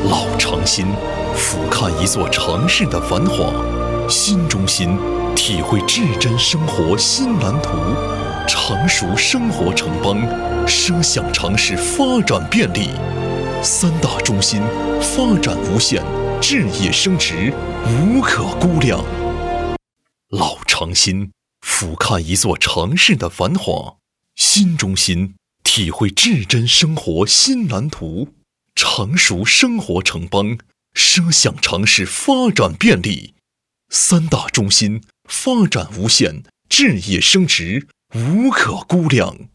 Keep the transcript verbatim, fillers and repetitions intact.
老长新，俯瞰一座城市的繁华；新中心，体会至臻生活新蓝图。成熟生活城邦，奢享城市发展便利。三大中心，发展无限，置业升值，无可估量。老长新，俯瞰一座城市的繁华；新中心，体会至臻生活新蓝图。成熟生活城邦，奢享城市发展便利。三大中心，发展无限，置业升值，无可估量。